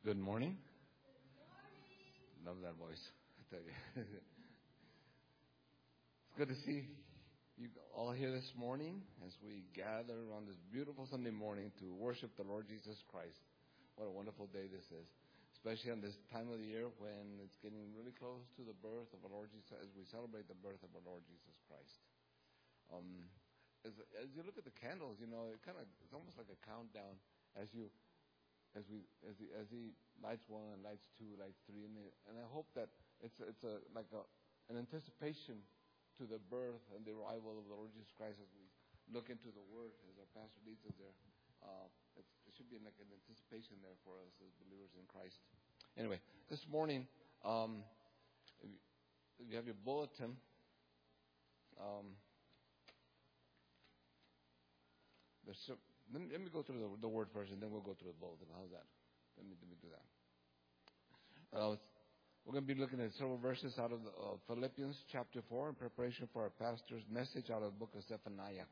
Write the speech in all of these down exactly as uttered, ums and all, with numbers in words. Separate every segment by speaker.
Speaker 1: Good morning. Love that voice, I tell you. It's good to see you all here this morning as we gather on this beautiful Sunday morning to worship the Lord Jesus Christ. What a wonderful day this is, especially on this time of the year when it's getting really close to the birth of our Lord Jesus, as we celebrate the birth of our Lord Jesus Christ. Um, as, as you look at the candles, you know, it kind of it's almost like a countdown as you as we as he as he lights one and lights two, lights three, and, the, and I hope that it's it's a like a an anticipation to the birth and the arrival of the Lord Jesus Christ as we look into the Word as our pastor leads us there. Uh, it's, it should be like an anticipation there for us as believers in Christ. Anyway, this morning, um, if, you, if you have your bulletin. Um, there's some, Let me, let me go through the, the word first, and then we'll go through the bulletin. How's that? Let me, let me do that. Uh, we're going to be looking at several verses out of the, uh, Philippians chapter four in preparation for our pastor's message out of the book of Zephaniah.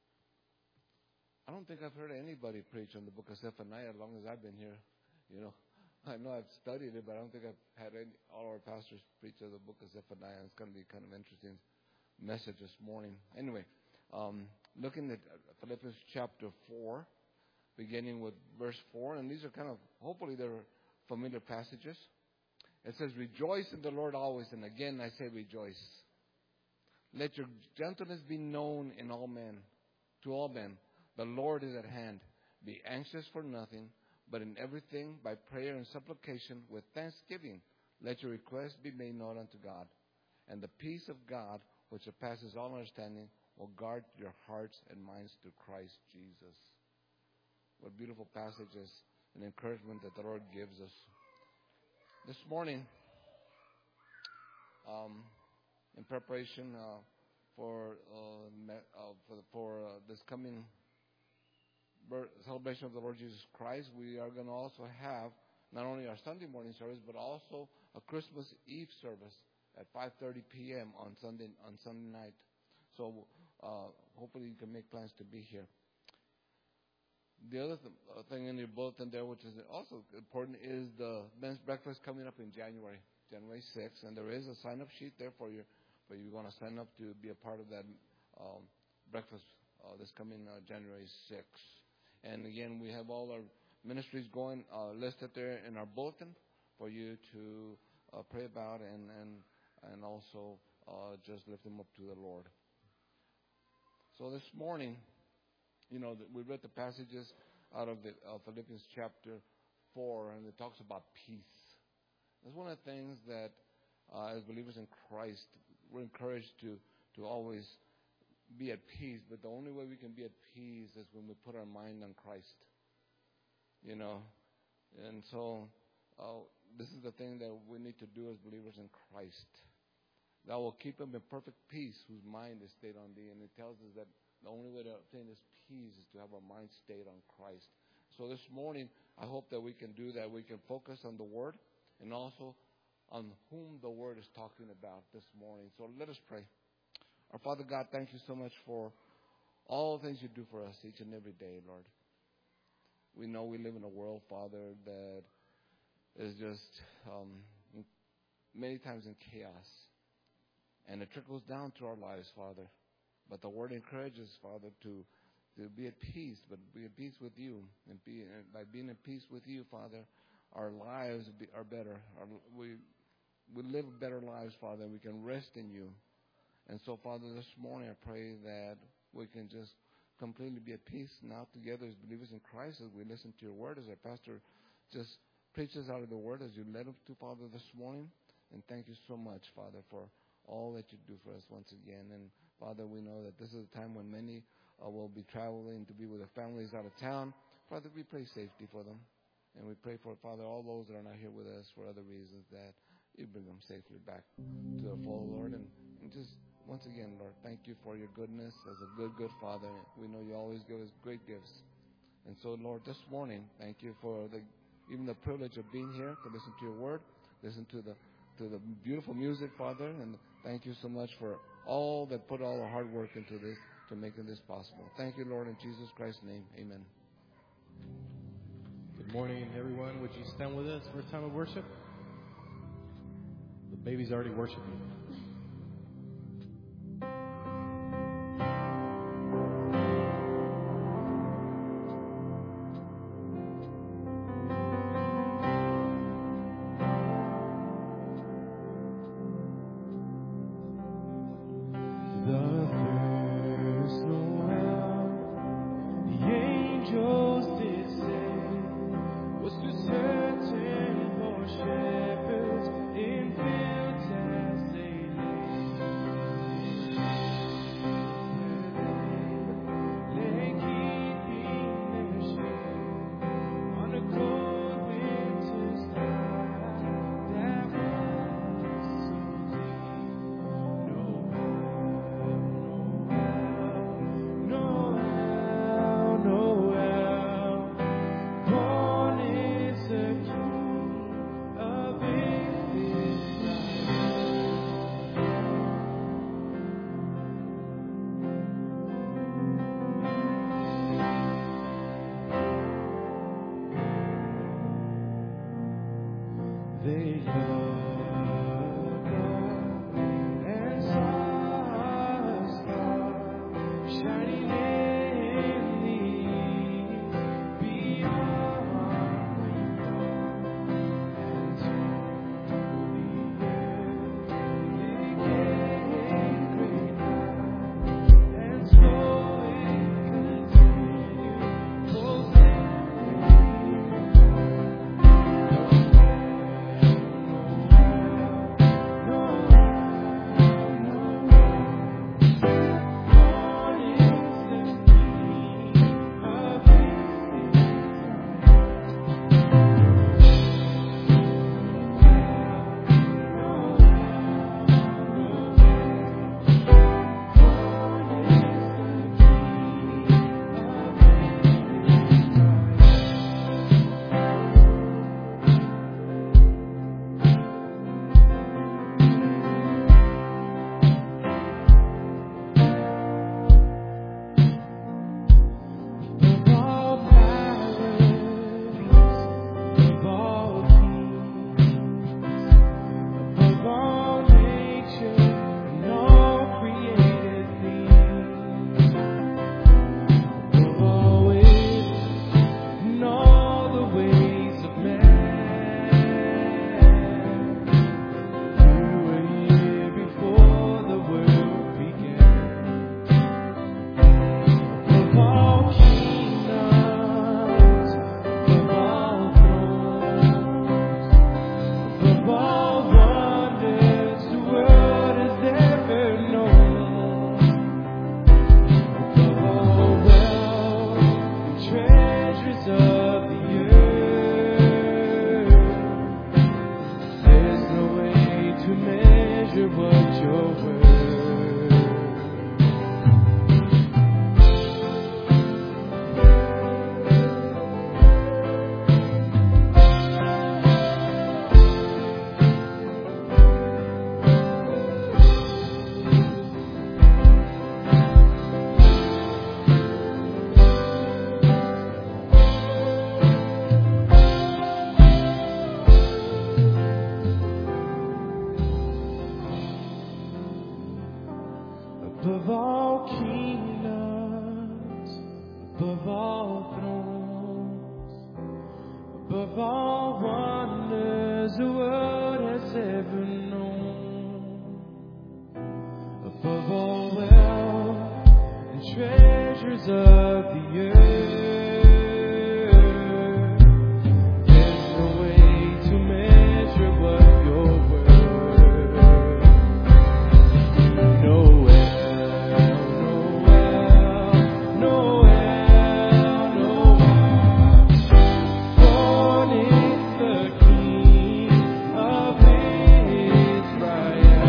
Speaker 1: I don't think I've heard anybody preach on the book of Zephaniah as long as I've been here. You know, I know I've studied it, but I don't think I've had any, all our pastors preach on the book of Zephaniah. It's going to be kind of interesting message this morning. Anyway. Um, looking at Philippians chapter four, beginning with verse four, and these are kind of, hopefully they're familiar passages. It says, "Rejoice in the Lord always," and again I say rejoice. "Let your gentleness be known in all men, to all men. The Lord is at hand. Be anxious for nothing, but in everything by prayer and supplication with thanksgiving, let your requests be made known unto God. And the peace of God, which surpasses all understanding, will guard your hearts and minds through Christ Jesus." What beautiful passages and encouragement that the Lord gives us. This morning, um, in preparation uh, for uh, me, uh, for, the, for uh, this coming birth, celebration of the Lord Jesus Christ, we are going to also have not only our Sunday morning service, but also a Christmas Eve service at five thirty p.m. on Sunday on Sunday night. So uh, hopefully you can make plans to be here. The other th- uh, thing in your bulletin there, which is also important, is the men's breakfast coming up in January, January sixth. And there is a sign-up sheet there for you, for you want to sign up to be a part of that um, breakfast uh, this coming uh, January sixth. And again, we have all our ministries going uh, listed there in our bulletin for you to uh, pray about and, and, and also uh, just lift them up to the Lord. So this morning, you know, we read the passages out of the uh, Philippians chapter four, and it talks about peace. That's one of the things that, uh, as believers in Christ, we're encouraged to to always be at peace. But the only way we can be at peace is when we put our mind on Christ. You know, and so uh, this is the thing that we need to do as believers in Christ. Thou will keep him in perfect peace whose mind is stayed on thee. And it tells us that the only way to obtain this peace is to have our mind stayed on Christ. So this morning, I hope that we can do that. We can focus on the Word and also on whom the Word is talking about this morning. So let us pray. Our Father God, thank you so much for all the things you do for us each and every day, Lord. We know we live in a world, Father, that is just um, many times in chaos. And it trickles down to our lives, Father. But the Word encourages, Father, to, to be at peace, but be at peace with you. And be, and by being at peace with you, Father, our lives be, are better. Our, we we live better lives, Father, and we can rest in you. And so, Father, this morning I pray that we can just completely be at peace now together as believers in Christ as we listen to your Word, as our pastor just preaches out of the Word as you led him to, Father, this morning. And thank you so much, Father, for all that you do for us once again. And Father, we know that this is a time when many uh, will be traveling to be with their families out of town. Father, we pray safety for them. And we pray for, Father, all those that are not here with us for other reasons, that you bring them safely back to the fold, Lord. And, and just once again, Lord, thank you for your goodness as a good, good Father. We know you always give us great gifts. And so, Lord, this morning, thank you for the even the privilege of being here to listen to your word, listen to the to the beautiful music, Father, and thank you so much for all that put all the hard work into this to making this possible. Thank you, Lord, in Jesus Christ's name. Amen.
Speaker 2: Good morning, everyone. Would you stand with us for a time of worship? The baby's already worshiping.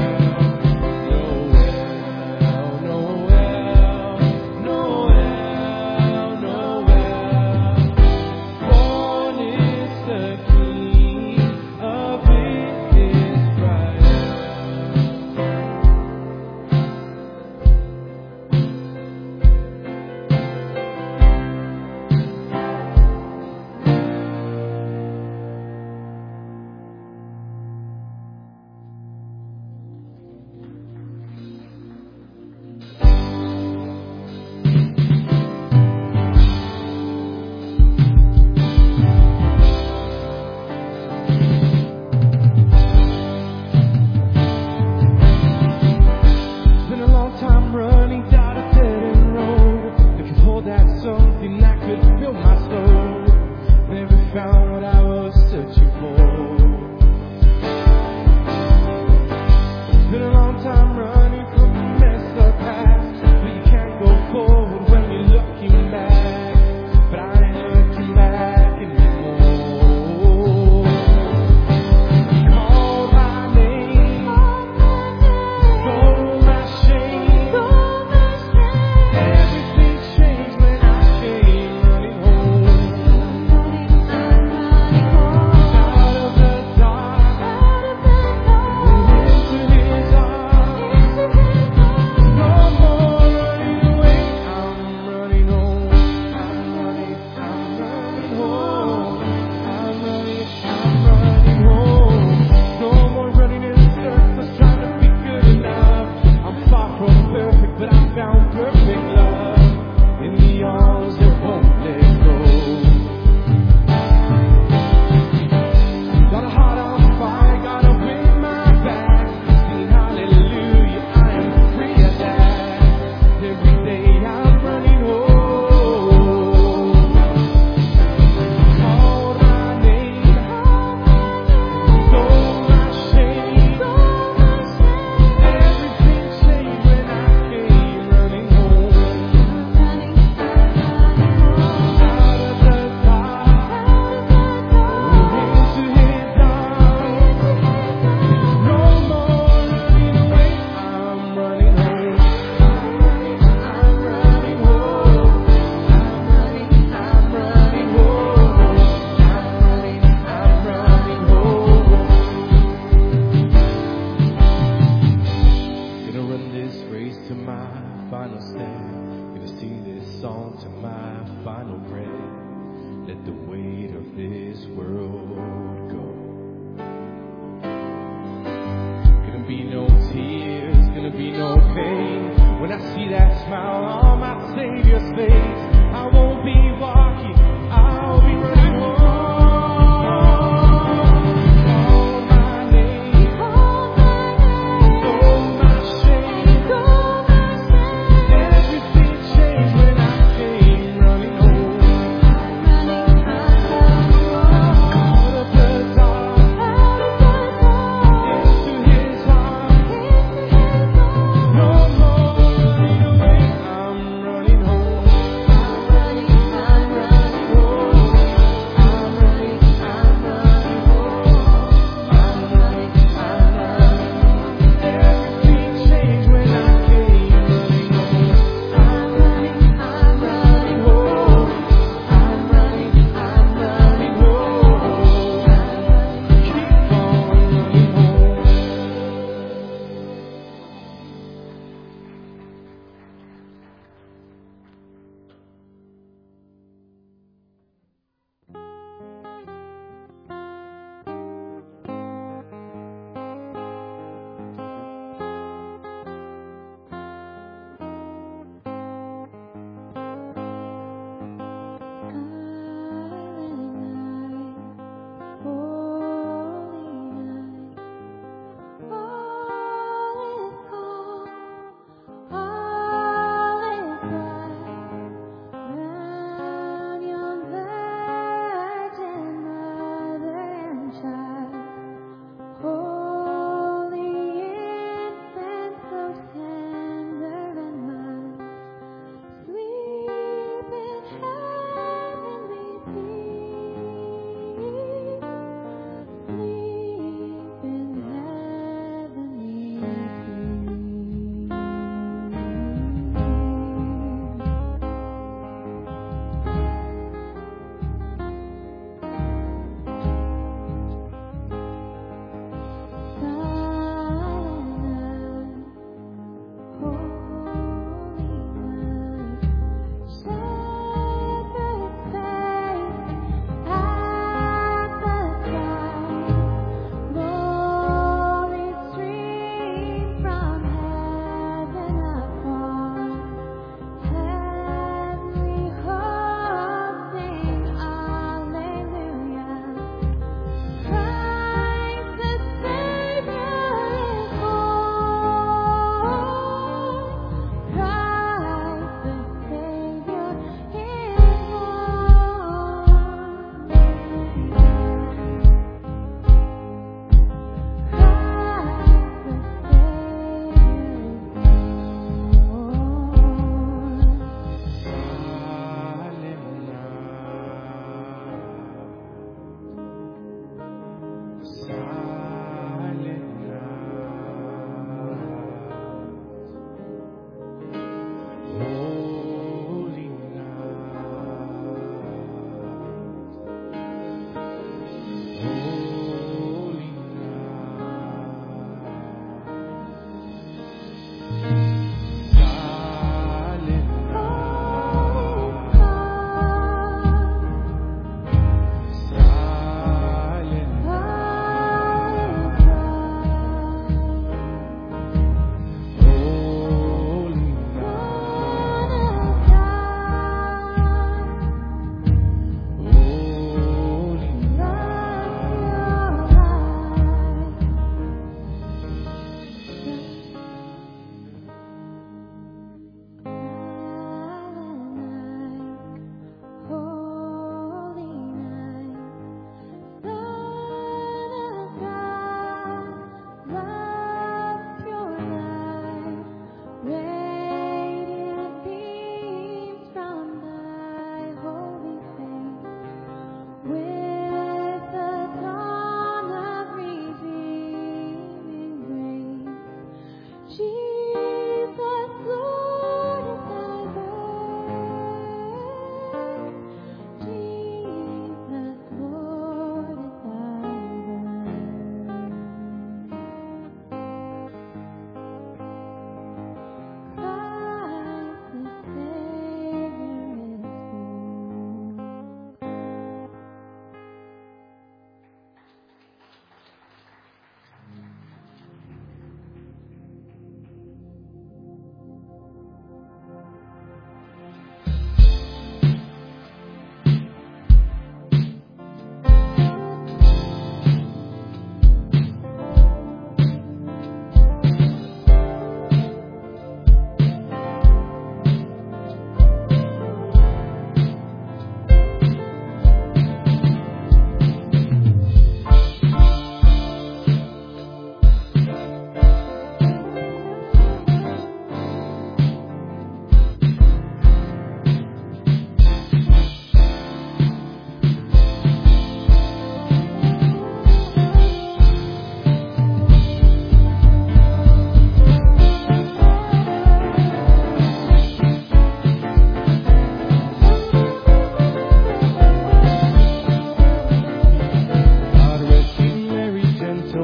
Speaker 3: Noel, Noel, Noel.
Speaker 2: I see that smile on my Savior's face, I won't be walking, I'll be running home. Call my name, know my shame. Everything changed when I came running home. Out of the dark, into His arms. No more running away, I'm running home.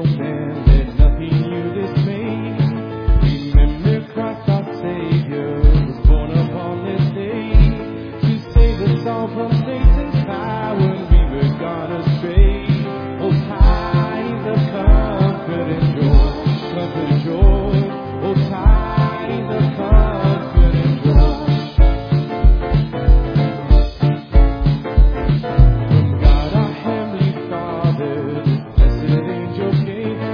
Speaker 2: no man, let nothing you dismay. Remember Christ our Savior was born upon this day to save us all from Satan's power when we were gone astray. Oh, tidings of comfort and joy, comfort and joy. Oh, tidings of comfort and joy. From God our Heavenly Father, this blessed angel came.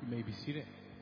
Speaker 2: You may be seated.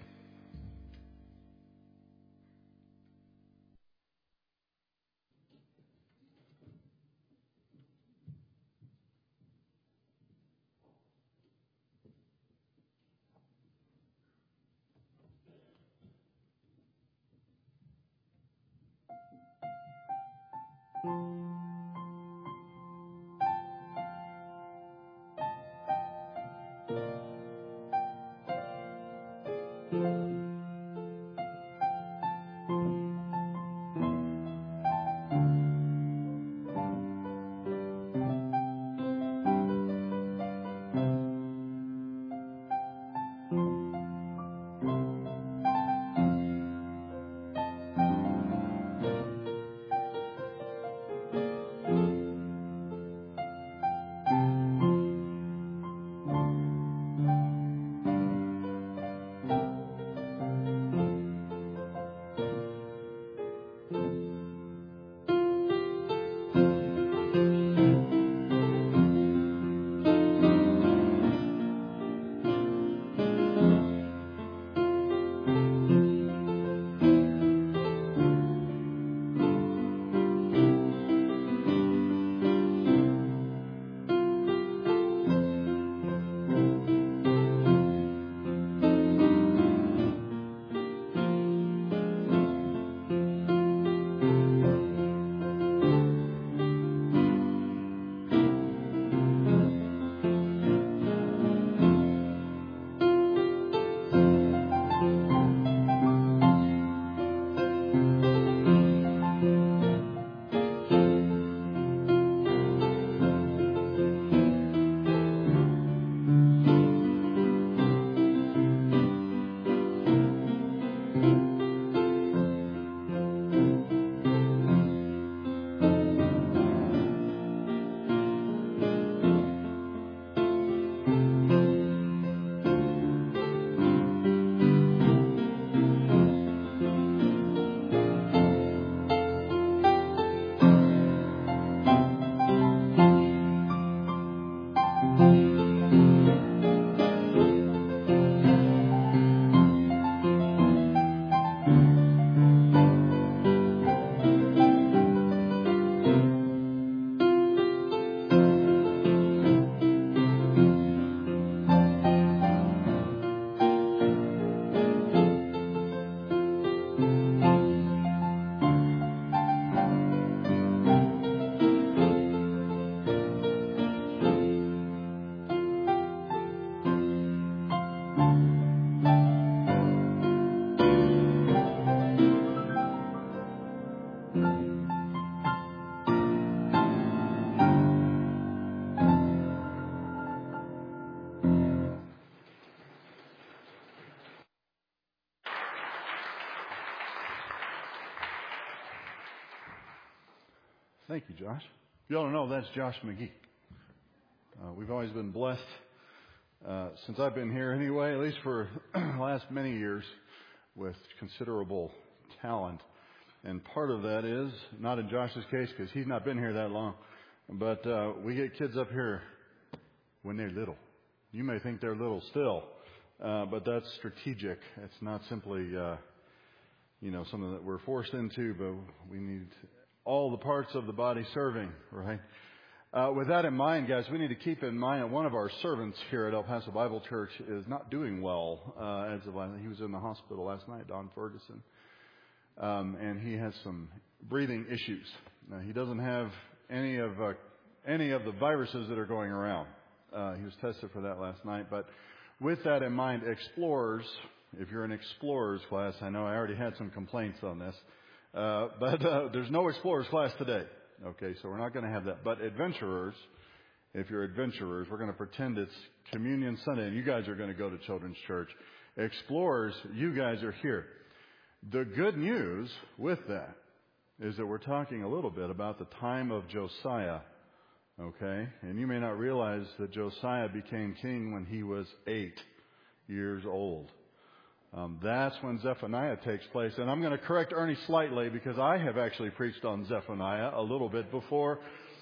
Speaker 3: Thank you, Josh. If you all don't know, that's Josh McGee. Uh, we've always been blessed, uh, since I've been here anyway, at least for the last many years, with considerable talent. And part of that is, not in Josh's case, because he's not been here that long, but uh, we get kids up here when they're little. You may think they're little still, uh, but that's strategic. It's not simply, uh, you know, something that we're forced into, but we need all the parts of the body serving, right? Uh, with that in mind, guys, we need to keep in mind that one of our servants here at El Paso Bible Church is not doing well. Uh, as of last, he was in the hospital last night, Don Ferguson, um, and he has some breathing issues. Now, he doesn't have any of uh, any of the viruses that are going around. Uh, he was tested for that last night. But with that in mind, explorers, if you're in explorers class, I know I already had some complaints on this. Uh, but uh, there's no explorers class today. Okay, so we're not going to have that. But adventurers, if you're adventurers, we're going to pretend it's Communion Sunday, and you guys are going to go to Children's Church. Explorers, you guys are here. The good news with that is that we're talking a little bit about the time of Josiah. Okay, and you may not realize that Josiah became king when he was eight years old. Um, that's when Zephaniah takes place. And I'm going to correct Ernie slightly because I have actually preached on Zephaniah a little bit before.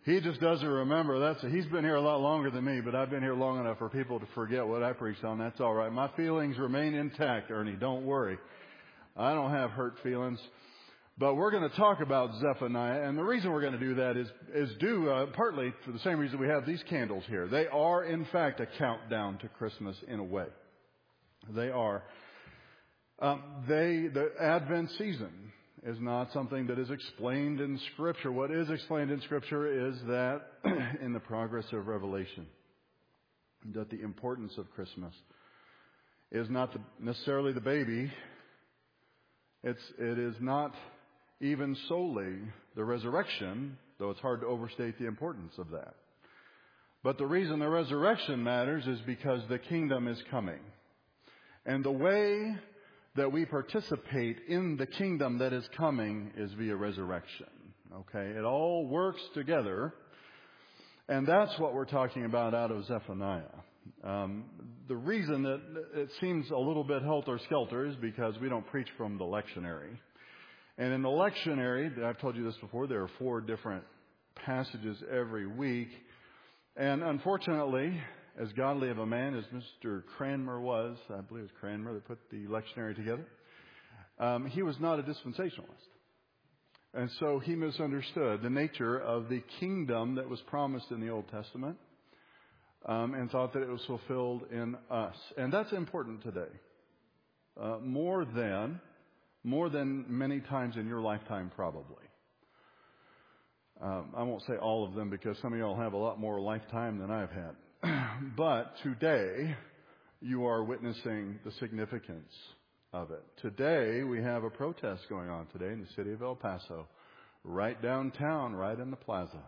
Speaker 3: He just doesn't remember. That's a, he's been here a lot longer than me, but I've been here long enough for people to forget what I preached on. That's all right. My feelings remain intact, Ernie. Don't worry. I don't have hurt feelings. But we're going to talk about Zephaniah, and the reason we're going to do that is, is due uh, partly for the same reason we have these candles here. They are, in fact, a countdown to Christmas in a way. They are. Um, they, the Advent season is not something that is explained in Scripture. What is explained in Scripture is that in the progress of Revelation, that the importance of Christmas is not the, necessarily the baby. It's, it is not even solely the resurrection, though it's hard to overstate the importance of that. But the reason the resurrection matters is because the kingdom is coming. And the way that we participate in the kingdom that is coming is via resurrection. Okay? It all works together. And that's what we're talking about out of Zephaniah. Um, the reason that it seems a little bit helter-skelter is because we don't preach from the lectionary. And in the lectionary, I've told you this before, there are four different passages every week. And unfortunately, as godly of a man as Mister Cranmer was, I believe it was Cranmer that put the lectionary together, um, he was not a dispensationalist. And so he misunderstood the nature of the kingdom that was promised in the Old Testament um, and thought that it was fulfilled in us. And that's important today. Uh, more than... More than many times in your lifetime, probably. Um, I won't say all of them because some of y'all have a lot more lifetime than I've had. But today, you are witnessing the significance of it. Today, we have a protest going on today in the city of El Paso, right downtown, right in the plaza,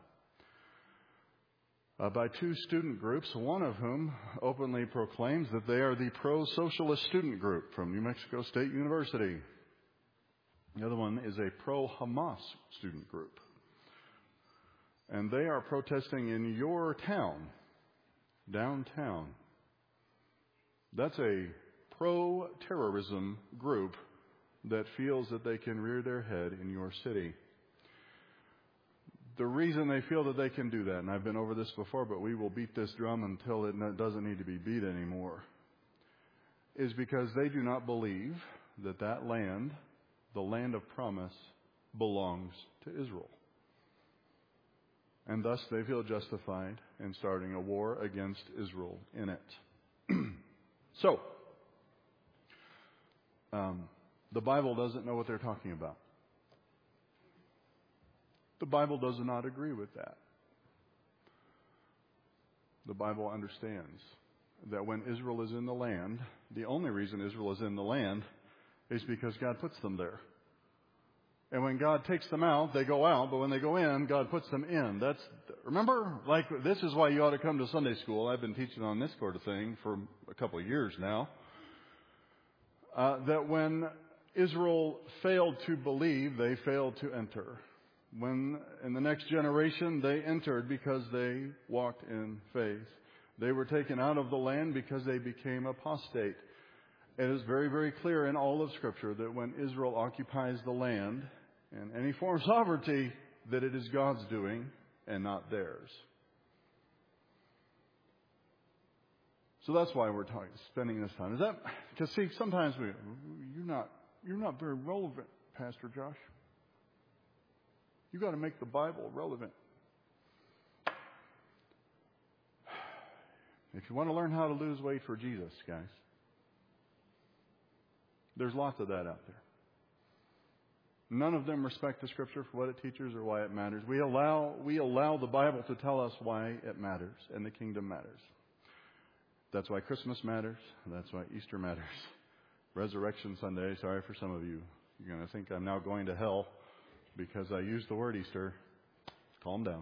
Speaker 3: uh, by two student groups, one of whom openly proclaims that they are the pro-socialist student group from New Mexico State University. The other one is a pro-Hamas student group. And they are protesting in your town, downtown. That's a pro-terrorism group that feels that they can rear their head in your city. The reason they feel that they can do that, and I've been over this before, but we will beat this drum until it doesn't need to be beat anymore, is because they do not believe that that land, the land of promise, belongs to Israel. And thus they feel justified in starting a war against Israel in it. So, um, the Bible doesn't know what they're talking about. The Bible does not agree with that. The Bible understands that when Israel is in the land, the only reason Israel is in the land is because God puts them there. And when God takes them out, they go out. But when they go in, God puts them in. That's, remember, like, this is why you ought to come to Sunday school. I've been teaching on this sort of thing for a couple of years now. Uh, that when Israel failed to believe, they failed to enter. When in the next generation, they entered because they walked in faith. They were taken out of the land because they became apostate. It is very, very clear in all of Scripture that when Israel occupies the land in any form of sovereignty, that it is God's doing and not theirs. So that's why we're talking, spending this time. Is that because see, sometimes we you're not you're not very relevant, Pastor Josh. You got to make the Bible relevant. If you want to learn how to lose weight for Jesus, guys, there's lots of that out there. None of them respect the Scripture for what it teaches or why it matters. We allow we allow the Bible to tell us why it matters and the kingdom matters. That's why Christmas matters. That's why Easter matters. Resurrection Sunday, sorry for some of you. You're going to think I'm now going to hell because I used the word Easter. Calm down.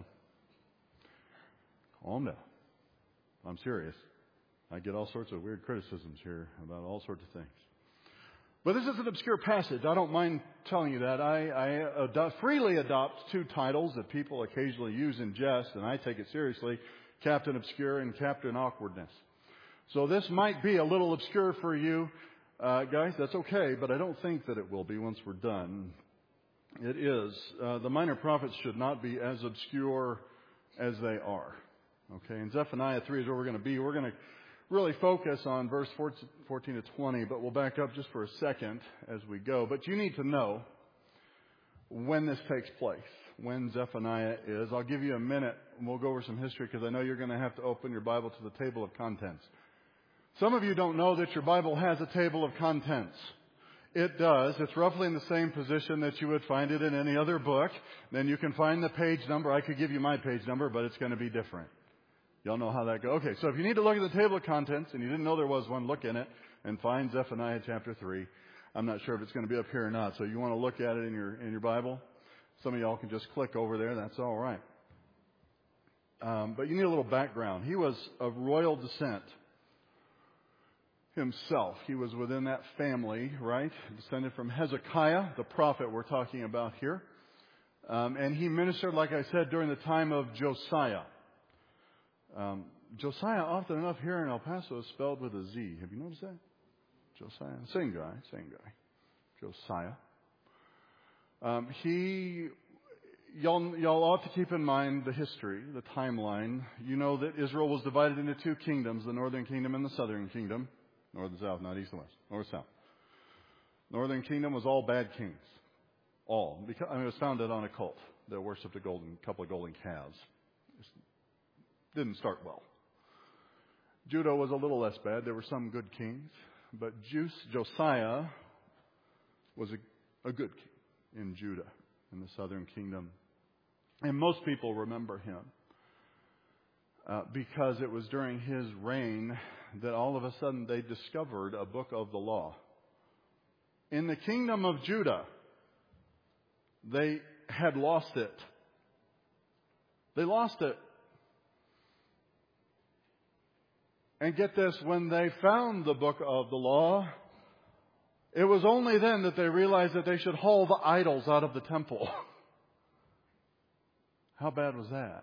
Speaker 3: Calm down. I'm serious. I get all sorts of weird criticisms here about all sorts of things. But this is an obscure passage. I don't mind telling you that. I, I adopt, freely adopt two titles that people occasionally use in jest, and I take it seriously, Captain Obscure and Captain Awkwardness. So this might be a little obscure for you, uh, guys. That's okay, but I don't think that it will be once we're done. It is. Uh, the Minor Prophets should not be as obscure as they are. Okay, and Zephaniah three is where we're going to be. We're going to really focus on verse fourteen to twenty, but we'll back up just for a second as we go. But you need to know when this takes place, when Zephaniah is. I'll give you a minute and we'll go over some history because I know you're going to have to open your Bible to the table of contents. Some of you don't know that your Bible has a table of contents. It does. It's roughly in the same position that you would find it in any other book. Then you can find the page number. I could give you my page number, but it's going to be different. Y'all know how that goes. Okay, so if you need to look at the table of contents and you didn't know there was one, look in it and find Zephaniah chapter three. I'm not sure if it's going to be up here or not, so you want to look at it in your in your Bible. Some of y'all can just click over there. That's all right. Um, but you need a little background. He was of royal descent himself. He was within that family, right? Descended from Hezekiah, the prophet we're talking about here. Um, and he ministered, like I said, during the time of Josiah. Um, Josiah, often enough here in El Paso, is spelled with a Z. Have you noticed that? Josiah. Same guy, same guy. Josiah. Um, he, y'all, y'all ought to keep in mind the history, the timeline. You know that Israel was divided into two kingdoms, the northern kingdom and the southern kingdom. North and south, not east and west. North and south. Northern kingdom was all bad kings. All. Because, I mean, it was founded on a cult that worshipped a golden, couple of golden calves. It didn't start well. Judah was a little less bad. There were some good kings. But Josiah was a, a good king in Judah, in the southern kingdom. And most people remember him uh, because it was during his reign that all of a sudden they discovered a book of the law. In the kingdom of Judah, they had lost it. They lost it. And get this, when they found the book of the law, it was only then that they realized that they should haul the idols out of the temple. How bad was that?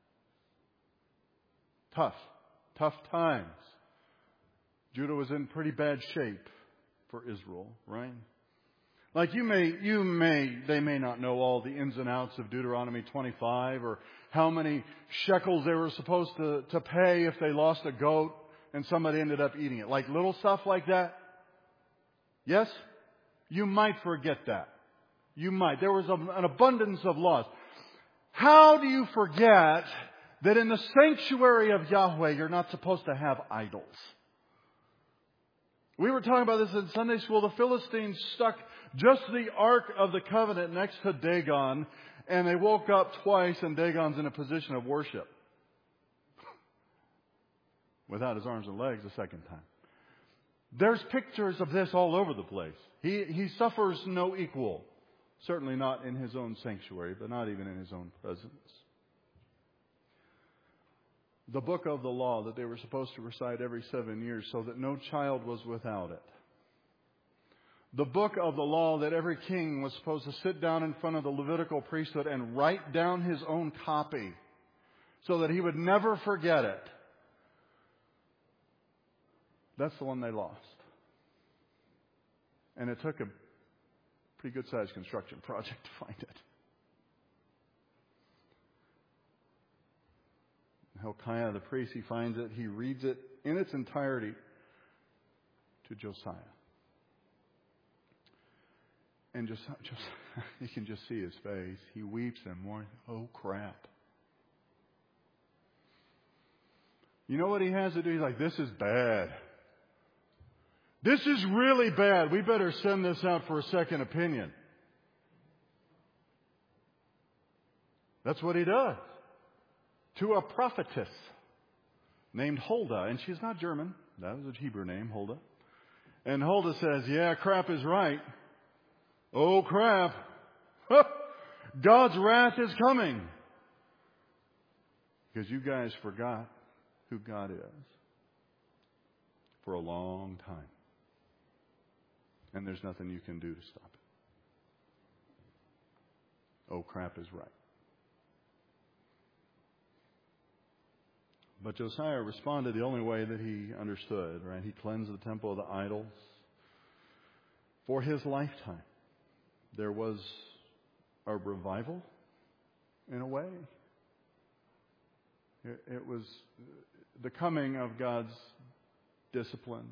Speaker 3: Tough. Tough times. Judah was in pretty bad shape for Israel, right? Like you may, you may, they may not know all the ins and outs of Deuteronomy twenty-five or how many shekels they were supposed to, to pay if they lost a goat and somebody ended up eating it. Like little stuff like that. Yes? You might forget that. You might. There was a, an abundance of laws. How do you forget that in the sanctuary of Yahweh you're not supposed to have idols? We were talking about this in Sunday school. The Philistines stuck just the Ark of the Covenant next to Dagon, and they woke up twice, and Dagon's in a position of worship. Without his arms and legs the second time. There's pictures of this all over the place. He, he suffers no equal. Certainly not in his own sanctuary, but not even in his own presence. The book of the law that they were supposed to recite every seven years so that no child was without it. The book of the law that every king was supposed to sit down in front of the Levitical priesthood and write down his own copy so that he would never forget it. That's the one they lost. And it took a pretty good-sized construction project to find it. Hilkiah the priest, he finds it, he reads it in its entirety to Josiah. And just, just you can just see his face. He weeps and mourns. Oh, crap. You know what he has to do? He's like, this is bad. This is really bad. We better send this out for a second opinion. That's what he does. To a prophetess named Huldah. And she's not German. That was a Hebrew name, Huldah. And Huldah says, yeah, crap is right. Oh, crap. God's wrath is coming. Because you guys forgot who God is for a long time. And there's nothing you can do to stop it. Oh, crap is right. But Josiah responded the only way that he understood, right? He cleansed the temple of the idols. For his lifetime, there was a revival, in a way. It, it was the coming of God's discipline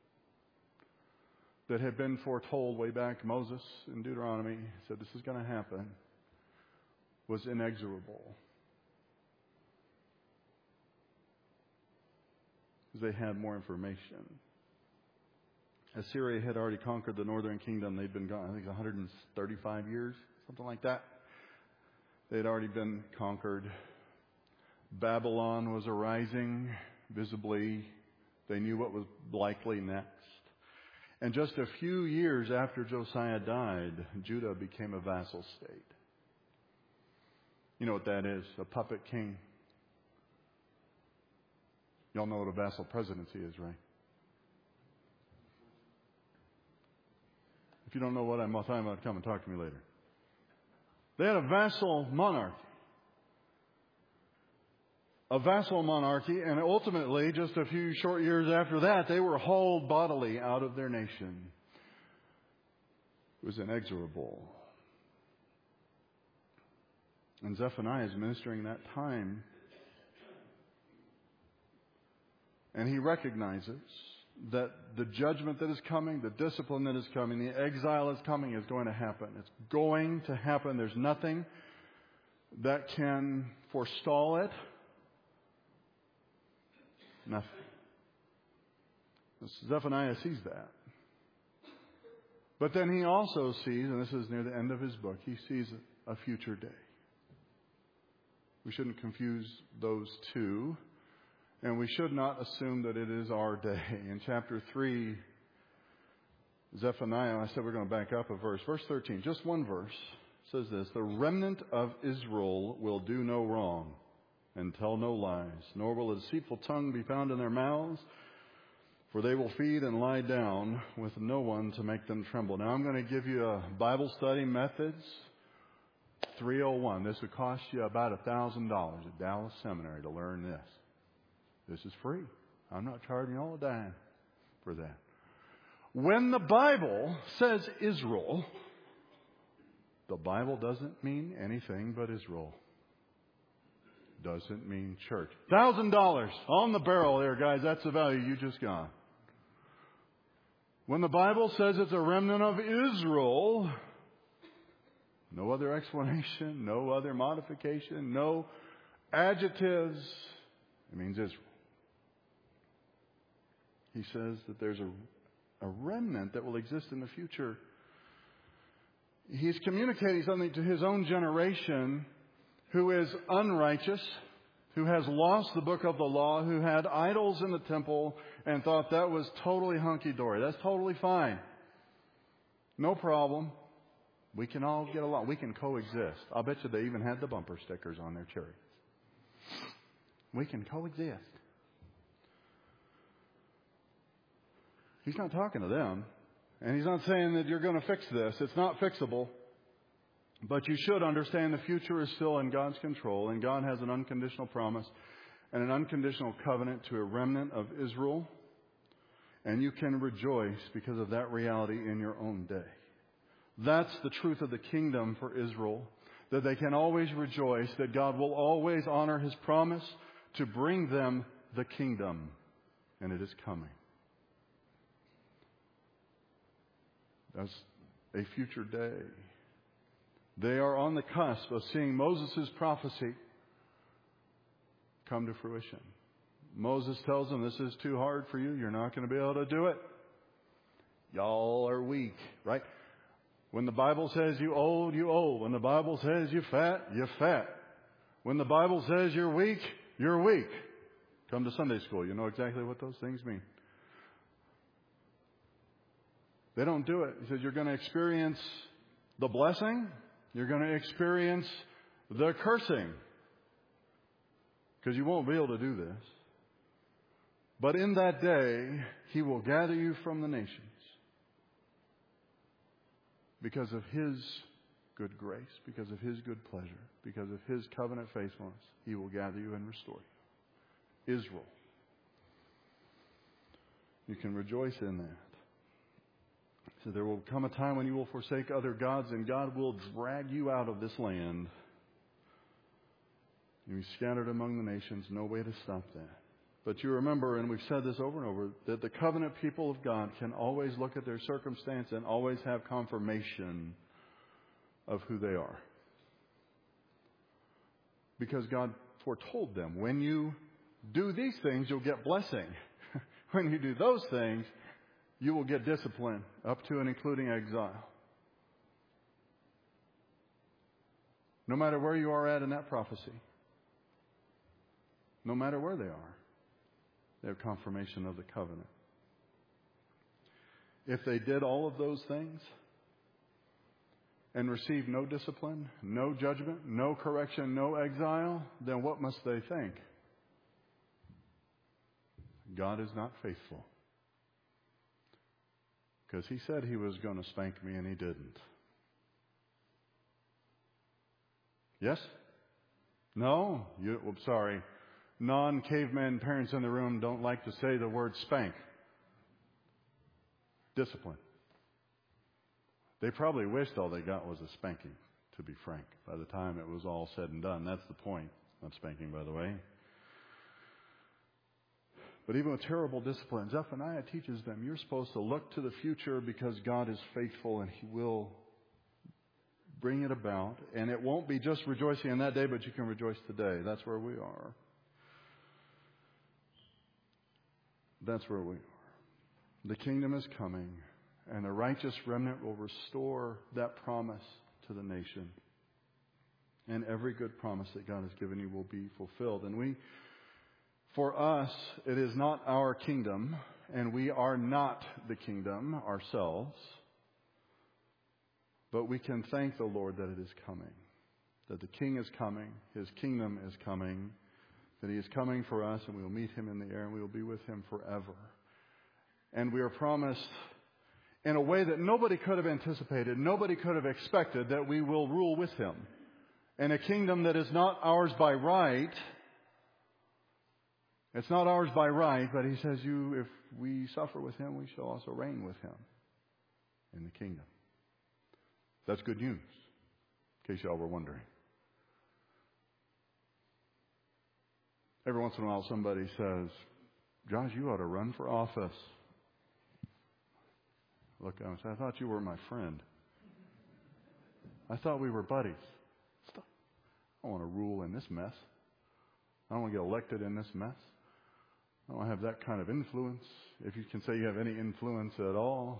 Speaker 3: that had been foretold way back. Moses in Deuteronomy said this is going to happen, was inexorable. Because they had more information. Assyria had already conquered the northern kingdom. They'd been gone, I think, one hundred thirty-five years, something like that. They'd already been conquered. Babylon was arising visibly. They knew what was likely next. And just a few years after Josiah died, Judah became a vassal state. You know what that is? A puppet king. Y'all know what a vassal presidency is, right? If you don't know what I'm talking about, come and talk to me later. They had a vassal monarchy. A vassal monarchy, and ultimately, just a few short years after that, they were hauled bodily out of their nation. It was inexorable. And Zephaniah is ministering that time. And he recognizes that the judgment that is coming, the discipline that is coming, the exile is coming is going to happen. It's going to happen. There's nothing that can forestall it. Nothing. Zephaniah sees that. But then he also sees, and this is near the end of his book, he sees a future day. We shouldn't confuse those two. And we should not assume that it is our day. In chapter three, Zephaniah, I said we're going to back up a verse. Verse thirteen, just one verse, says this: the remnant of Israel will do no wrong and tell no lies, nor will a deceitful tongue be found in their mouths, for they will feed and lie down with no one to make them tremble. Now I'm going to give you a Bible study methods. three oh one. This would cost you about one thousand dollars at Dallas Seminary to learn this. This is free. I'm not charging you all a dime for that. When the Bible says Israel, the Bible doesn't mean anything but Israel. Doesn't mean church. one thousand dollars on the barrel there, guys. That's the value you just got. When the Bible says it's a remnant of Israel, no other explanation, no other modification, no adjectives. It means Israel. He says that there's a, a remnant that will exist in the future. He's communicating something to his own generation who is unrighteous, who has lost the book of the law, who had idols in the temple and thought that was totally hunky-dory. That's totally fine. No problem. We can all get along. We can coexist. I'll bet you they even had the bumper stickers on their chariots. We can coexist. He's not talking to them. And he's not saying that you're going to fix this. It's not fixable. But you should understand the future is still in God's control. And God has an unconditional promise and an unconditional covenant to a remnant of Israel. And you can rejoice because of that reality in your own day. That's the truth of the kingdom for Israel. That they can always rejoice. That God will always honor His promise to bring them the kingdom. And it is coming. That's a future day. They are on the cusp of seeing Moses' prophecy come to fruition. Moses tells them, this is too hard for you. You're not going to be able to do it. Y'all are weak, right? When the Bible says you old, you old. When the Bible says you fat, you fat. When the Bible says you're weak, you're weak. Come to Sunday school. You know exactly what those things mean. They don't do it. He says you're going to experience the blessing. You're going to experience the cursing. Because you won't be able to do this. But in that day, He will gather you from the nations. Because of His good grace. Because of His good pleasure. Because of His covenant faithfulness. He will gather you and restore you. Israel. You can rejoice in that. So there will come a time when you will forsake other gods, and God will drag you out of this land. You'll be scattered among the nations. No way to stop that. But you remember, and we've said this over and over, that the covenant people of God can always look at their circumstance and always have confirmation of who they are. Because God foretold them, when you do these things, you'll get blessing. When you do those things, you will get discipline, up to and including exile. No matter where you are at in that prophecy, no matter where they are, they have confirmation of the covenant. If they did all of those things and received no discipline, no judgment, no correction, no exile, then what must they think? God is not faithful. Because He said He was going to spank me and He didn't. Yes? No? You, well, sorry. Non-caveman parents in the room don't like to say the word spank. Discipline. They probably wished all they got was a spanking, to be frank, by the time it was all said and done. That's the point of spanking, by the way. But even with terrible discipline, Zephaniah teaches them, you're supposed to look to the future because God is faithful and He will bring it about. And it won't be just rejoicing in that day, but you can rejoice today. That's where we are. That's where we are. The kingdom is coming, and the righteous remnant will restore that promise to the nation. And every good promise that God has given you will be fulfilled. And we, for us, it is not our kingdom, and we are not the kingdom ourselves. But we can thank the Lord that it is coming, that the King is coming, His kingdom is coming, that He is coming for us, and we will meet Him in the air, and we will be with Him forever. And we are promised in a way that nobody could have anticipated, nobody could have expected, that we will rule with Him. In a kingdom that is not ours by right. It's not ours by right, but He says, "You, if we suffer with Him, we shall also reign with Him in the kingdom." That's good news, in case y'all were wondering. Every once in a while somebody says, "Josh, you ought to run for office." Look, I say, "I thought you were my friend. I thought we were buddies. I don't want to rule in this mess. I don't want to get elected in this mess. I don't have that kind of influence, if you can say you have any influence at all."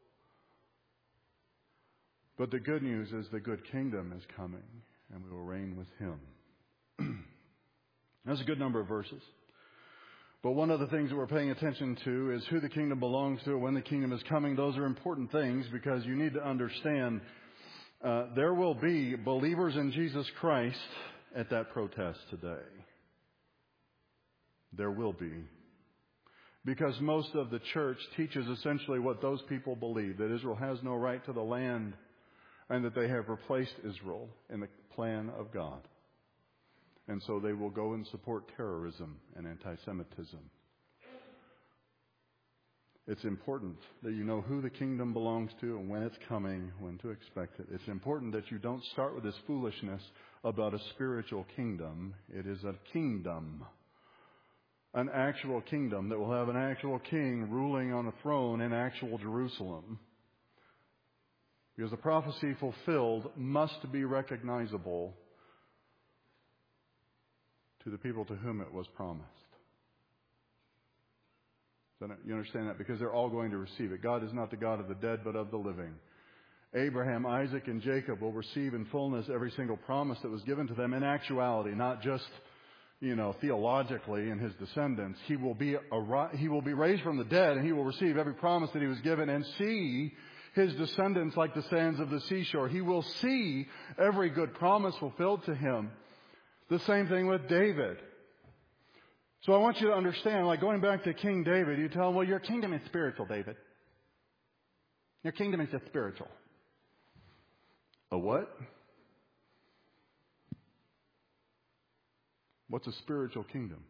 Speaker 3: But the good news is the good kingdom is coming, and we will reign with Him. That's a good number of verses. But one of the things that we're paying attention to is who the kingdom belongs to, when the kingdom is coming. Those are important things because you need to understand uh, there will be believers in Jesus Christ at that protest today. There will be. Because most of the church teaches essentially what those people believe, that Israel has no right to the land and that they have replaced Israel in the plan of God. And so they will go and support terrorism and anti-Semitism. It's important that you know who the kingdom belongs to and when it's coming, when to expect it. It's important that you don't start with this foolishness about a spiritual kingdom. It is a kingdom. An actual kingdom that will have an actual king ruling on a throne in actual Jerusalem. Because the prophecy fulfilled must be recognizable to the people to whom it was promised. You understand that? Because they're all going to receive it. God is not the God of the dead, but of the living. Abraham, Isaac, and Jacob will receive in fullness every single promise that was given to them in actuality, not just, you know, theologically in his descendants. He will be a, he will be raised from the dead, and he will receive every promise that he was given and see his descendants like the sands of the seashore. He will see every good promise fulfilled to him. The same thing with David. So I want you to understand, like going back to King David, you tell him, well, your kingdom is spiritual, David. Your kingdom is just spiritual. A what? What's a spiritual kingdom?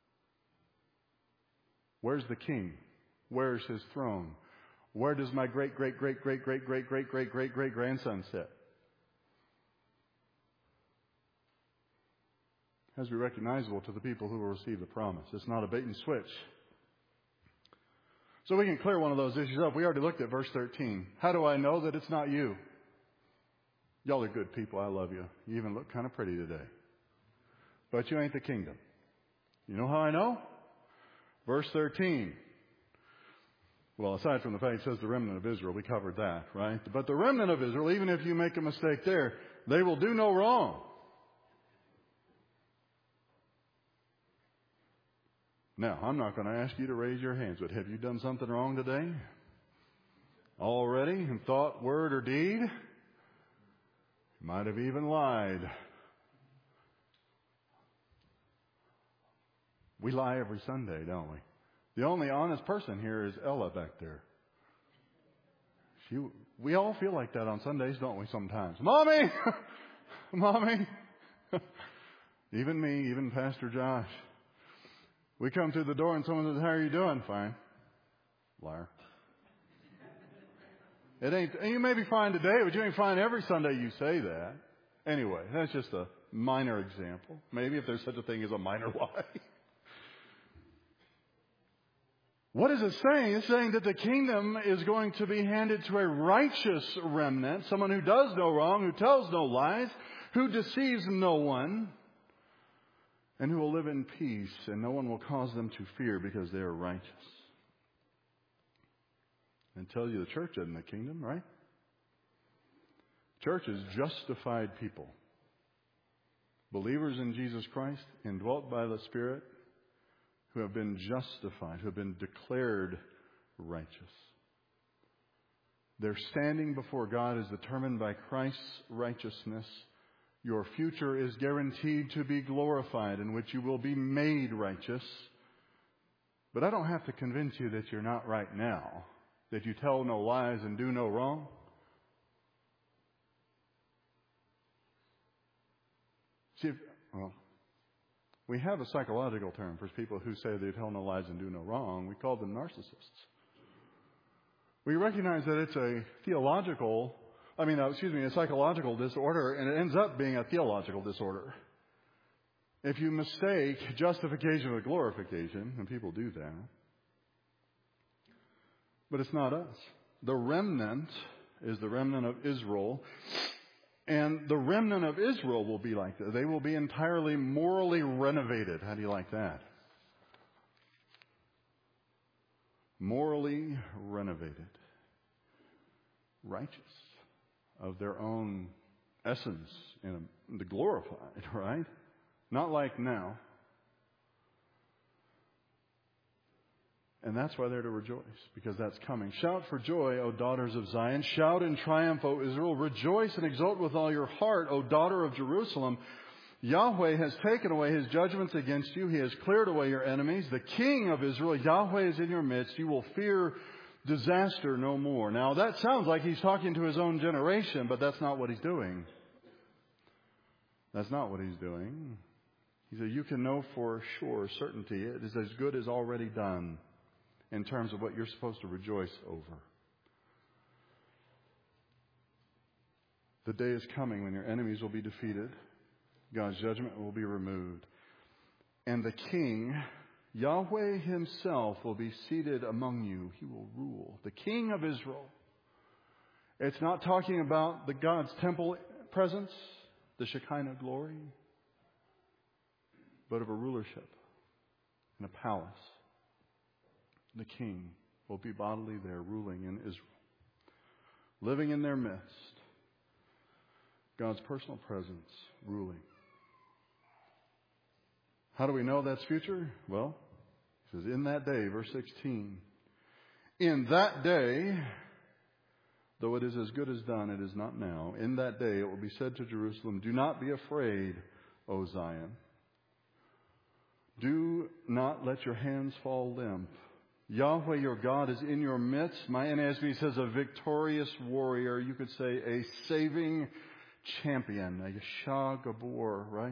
Speaker 3: Where's the king? Where's his throne? Where does my great, great, great, great, great, great, great, great, great, great grandson sit? Has has to be recognizable to the people who will receive the promise. It's not a bait and switch. So we can clear one of those issues up. We already looked at verse thirteen. How do I know that it's not you? Y'all are good people. I love you. You even look kind of pretty today. But you ain't the kingdom. You know how I know? Verse thirteen. Well, aside from the fact it says the remnant of Israel, we covered that, right? But the remnant of Israel, even if you make a mistake there, they will do no wrong. Now, I'm not going to ask you to raise your hands, but have you done something wrong today? Already, in thought, word, or deed? Might have even lied. We lie every Sunday, don't we? The only honest person here is Ella back there. She, we all feel like that on Sundays, don't we, sometimes? Mommy! Mommy! Even me, even Pastor Josh. We come through the door and someone says, how are you doing? Fine. Liar. It ain't, and you may be fine today, but you ain't fine every Sunday you say that. Anyway, that's just a minor example. Maybe if there's such a thing as a minor lie. What is it saying? It's saying that the kingdom is going to be handed to a righteous remnant, someone who does no wrong, who tells no lies, who deceives no one, and who will live in peace, and no one will cause them to fear because they are righteous. And tells you the church isn't the kingdom, right? Church is justified people. Believers in Jesus Christ, indwelt by the Spirit, who have been justified, who have been declared righteous. Their standing before God is determined by Christ's righteousness. Your future is guaranteed to be glorified, in which you will be made righteous. But I don't have to convince you that you're not right now, that you tell no lies and do no wrong. See, if, well, we have a psychological term for people who say they tell no lies and do no wrong. We call them narcissists. We recognize that it's a theological, I mean, uh, excuse me, a psychological disorder, and it ends up being a theological disorder. If you mistake justification with glorification, and people do that, but it's not us. The remnant is the remnant of Israel. And the remnant of Israel will be like that. They will be entirely morally renovated. How do you like that? Morally renovated. Righteous. Of their own essence. And the glorified, right? Not like now. And that's why they're to rejoice, because that's coming. Shout for joy, O daughters of Zion. Shout in triumph, O Israel. Rejoice and exult with all your heart, O daughter of Jerusalem. Yahweh has taken away his judgments against you. He has cleared away your enemies. The King of Israel, Yahweh, is in your midst. You will fear disaster no more. Now, that sounds like he's talking to his own generation, but that's not what he's doing. That's not what he's doing. He said, you can know for sure, certainty, it is as good as already done. In terms of what you're supposed to rejoice over. The day is coming when your enemies will be defeated. God's judgment will be removed. And the King, Yahweh himself, will be seated among you. He will rule. The King of Israel. It's not talking about the God's temple presence, the Shekinah glory, but of a rulership in a palace. The King will be bodily there, ruling in Israel. Living in their midst. God's personal presence, ruling. How do we know that's future? Well, it says, in that day, verse sixteen. In that day, though it is as good as done, it is not now. In that day, it will be said to Jerusalem, do not be afraid, O Zion. Do not let your hands fall limp. Yahweh your God is in your midst. My N A S B says a victorious warrior. You could say a saving champion. A Yeshua Gabor, right?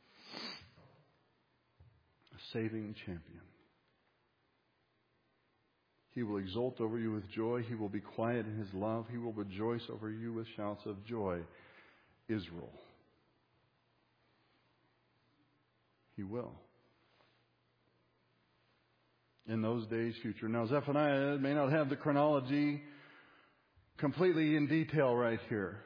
Speaker 3: A saving champion. He will exult over you with joy. He will be quiet in his love. He will rejoice over you with shouts of joy. Israel. He will. In those days future. Now, Zephaniah may not have the chronology completely in detail right here.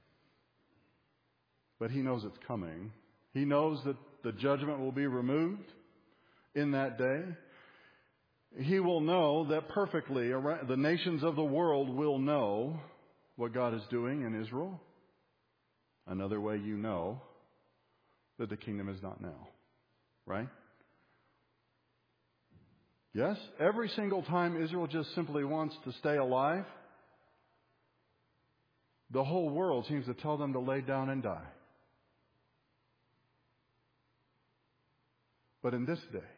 Speaker 3: But he knows it's coming. He knows that the judgment will be removed in that day. He will know that perfectly the nations of the world will know what God is doing in Israel. Another way you know that the kingdom is not now. Right? Yes, every single time Israel just simply wants to stay alive, the whole world seems to tell them to lay down and die. But in this day,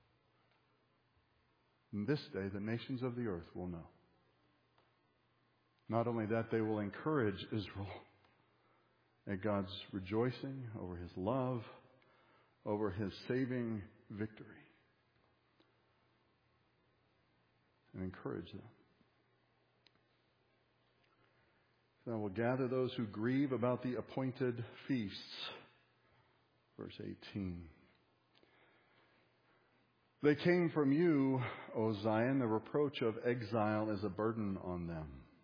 Speaker 3: in this day, the nations of the earth will know. Not only that, they will encourage Israel at God's rejoicing over His love, over His saving victory. And encourage them. So I will gather those who grieve about the appointed feasts. Verse eighteen. They came from you, O Zion. The reproach of exile is a burden on them.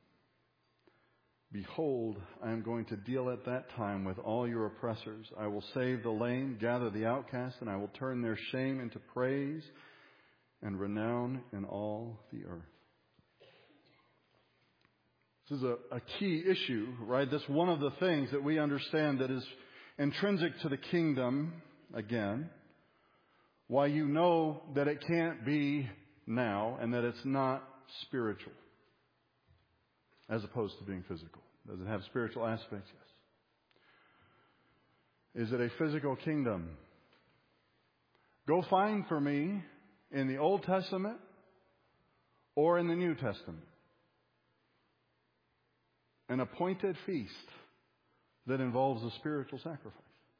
Speaker 3: Behold, I am going to deal at that time with all your oppressors. I will save the lame, gather the outcast, and I will turn their shame into praise and renown in all the earth. This is a, a key issue, right? That's one of the things that we understand that is intrinsic to the kingdom, again. Why you know that it can't be now and that it's not spiritual as opposed to being physical. Does it have spiritual aspects? Yes. Is it a physical kingdom? Go find for me in the Old Testament or in the New Testament an appointed feast that involves a spiritual sacrifice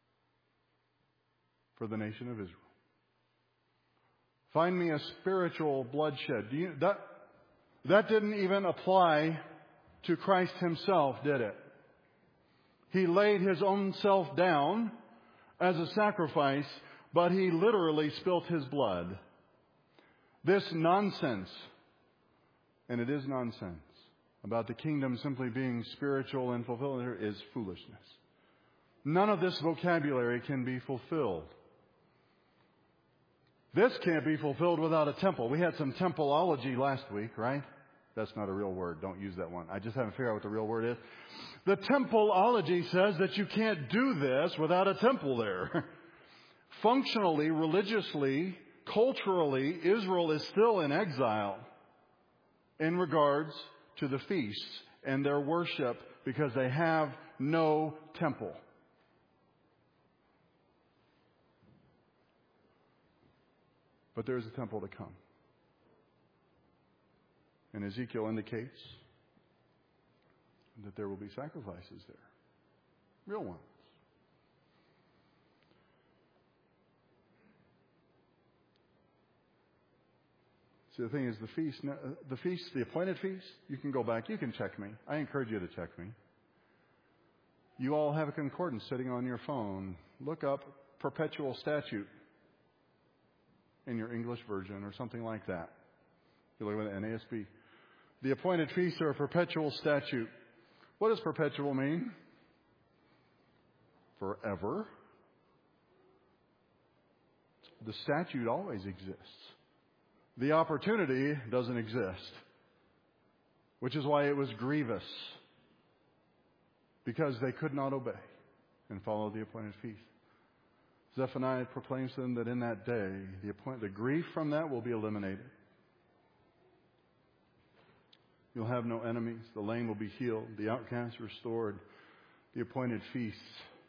Speaker 3: for the nation of Israel. Find me a spiritual bloodshed. Do you, that, that didn't even apply to Christ Himself, did it? He laid His own self down as a sacrifice, but He literally spilt His blood. This nonsense, and it is nonsense, about the kingdom simply being spiritual and fulfilled is foolishness. None of this vocabulary can be fulfilled. This can't be fulfilled without a temple. We had some templeology last week, right? That's not a real word. Don't use that one. I just haven't figured out what the real word is. The templeology says that you can't do this without a temple there. Functionally, religiously, culturally, Israel is still in exile in regards to the feasts and their worship because they have no temple. But there is a temple to come. And Ezekiel indicates that there will be sacrifices there. Real ones. See, the thing is, the feast, the feast, the appointed feast, you can go back. You can check me. I encourage you to check me. You all have a concordance sitting on your phone. Look up perpetual statute in your English version or something like that. You look at the N A S B. The appointed feasts are a perpetual statute. What does perpetual mean? Forever. The statute always exists. The opportunity doesn't exist. Which is why it was grievous. Because they could not obey and follow the appointed feast. Zephaniah proclaims to them that in that day, the, appoint- the grief from that will be eliminated. You'll have no enemies. The lame will be healed. The outcast restored. The appointed feasts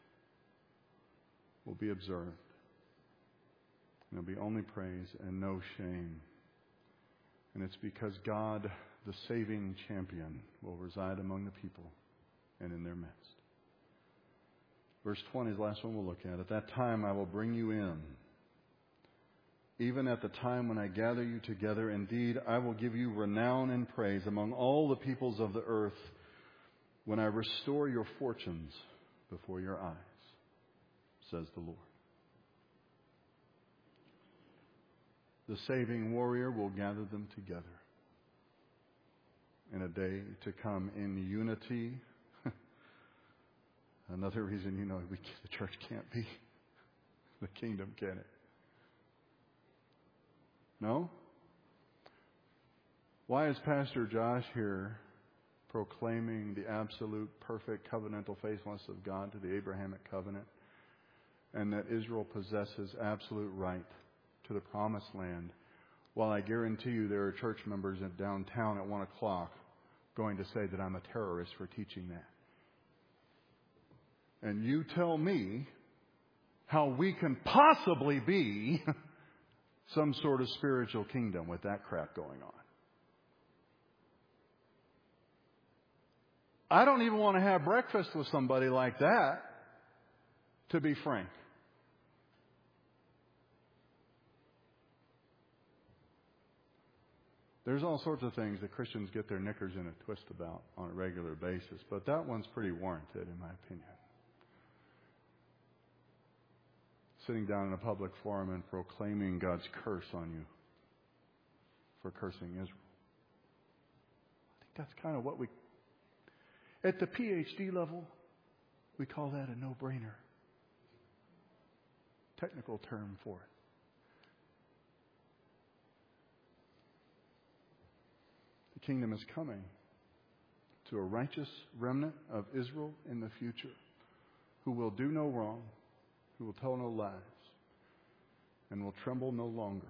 Speaker 3: will be observed. There'll be only praise and no shame. And it's because God, the saving champion, will reside among the people and in their midst. Verse twenty is the last one we'll look at. At that time I will bring you in. Even at the time when I gather you together, indeed, I will give you renown and praise among all the peoples of the earth when I restore your fortunes before your eyes, says the Lord. the saving warrior will gather them together in a day to come in unity. Another reason, you know, we, the church can't be the kingdom, can it? No? Why is Pastor Josh here proclaiming the absolute perfect covenantal faithfulness of God to the Abrahamic covenant, and that Israel possesses absolute right to the promised land, while I guarantee you there are church members in downtown at one o'clock going to say that I'm a terrorist for teaching that? And you tell me how we can possibly be some sort of spiritual kingdom with that crap going on. I don't even want to have breakfast with somebody like that, to be frank. There's all sorts of things that Christians get their knickers in a twist about on a regular basis, but that one's pretty warranted, in my opinion. Sitting down in a public forum and proclaiming God's curse on you for cursing Israel. I think that's kind of what we... At the P H D level, we call that a no-brainer. Technical term for it. The kingdom is coming to a righteous remnant of Israel in the future who will do no wrong, who will tell no lies, and will tremble no longer.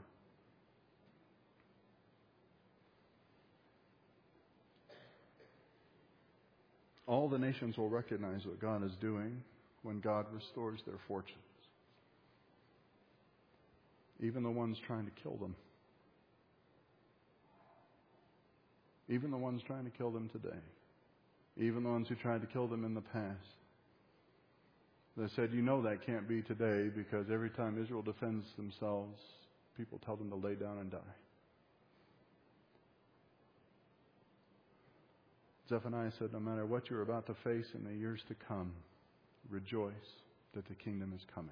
Speaker 3: All the nations will recognize what God is doing when God restores their fortunes. Even the ones trying to kill them. Even the ones trying to kill them today. Even the ones who tried to kill them in the past. They said, you know that can't be today because every time Israel defends themselves, people tell them to lay down and die. Zephaniah said, no matter what you're about to face in the years to come, rejoice that the kingdom is coming.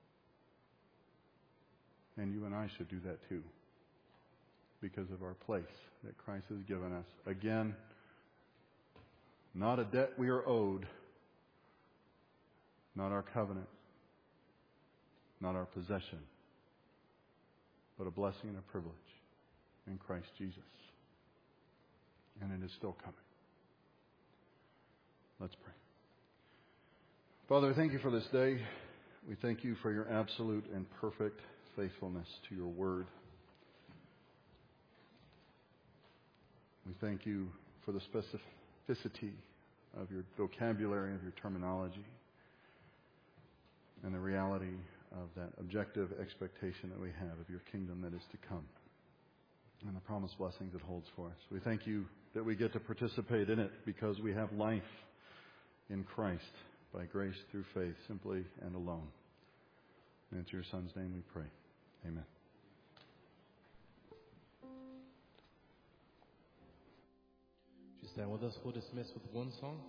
Speaker 3: And you and I should do that too, because of our place that Christ has given us. Again, not a debt we are owed, not our covenant, not our possession, but a blessing and a privilege in Christ Jesus. And it is still coming. Let's pray. Father, thank you for this day. We thank you for your absolute and perfect faithfulness to your word. We thank you for the specificity of your vocabulary, of your terminology, and the reality of that objective expectation that we have of your kingdom that is to come, and the promised blessings it holds for us. We thank you that we get to participate in it because we have life in Christ by grace through faith, simply and alone. And it's your Son's name we pray. Amen.
Speaker 2: Would you stand with us? We'll dismiss with one song.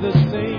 Speaker 2: the same.